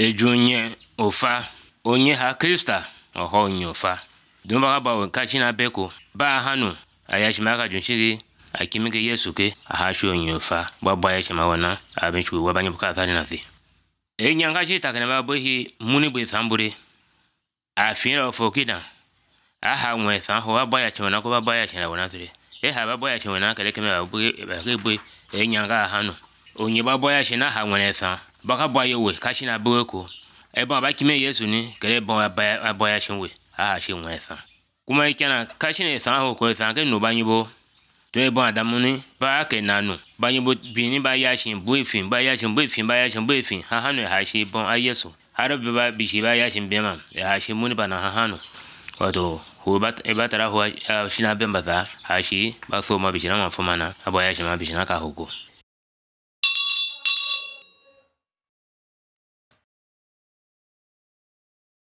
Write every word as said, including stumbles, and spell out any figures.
ejunye ofa onye ha Krista oho onye ofa dumba ba kachina beko ba hanu ayashima ka junshiri akimike Yesu ke ahashu onye ofa gbagba yashima wana abenchu wabanye bukata na fi enyanga chita kana ba bohi muni bwe sambure afira ofokida aha nwe san ho abaya chona ko babaya chena wana tire e ha babaya chona kale keme ba bwe bwe enyanga hanu onye babaya chena ha nwe san baka boye we kashina bweko e ba ba kime Yesu ni kale bon abaya chenwe aha shi nwe san kuma ikana kashina san ho ko san ke no banyibo to e bon adamuni ba ke nanu banyibo bini ba yashin buifin ba yashin buifin ba yashin buifin ha hanu ha shi bon a Yesu har ba bishi ba yashin bema ya shi muni bana ha hanu wato ho bat e batara ho shina bemba ha shi ba so ma bishina ma fumana abaya shi ma bishina ka hoko